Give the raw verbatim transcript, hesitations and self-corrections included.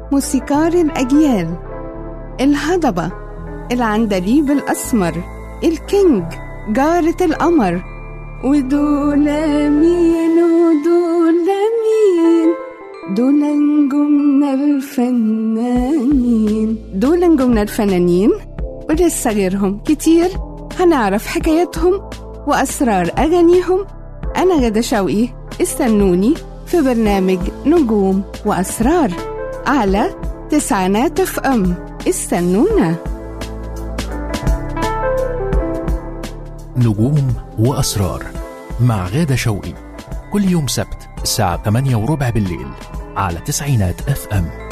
موسيقار الأجيال، الهضبة، العندليب الأسمر، الكينج، جارة القمر. ودول مين ودول مين؟ دول نجومنا الفنانين، دول نجومنا الفنانين ولسه غيرهم كتير هنعرف حكاياتهم وأسرار أغانيهم. أنا غادة شوقي، استنوني في برنامج نجوم وأسرار على تسعينات اف ام. استنونا. نجوم وأسرار مع غادة شوقي كل يوم سبت الساعة ثمانية وربع بالليل على تسعينات اف ام.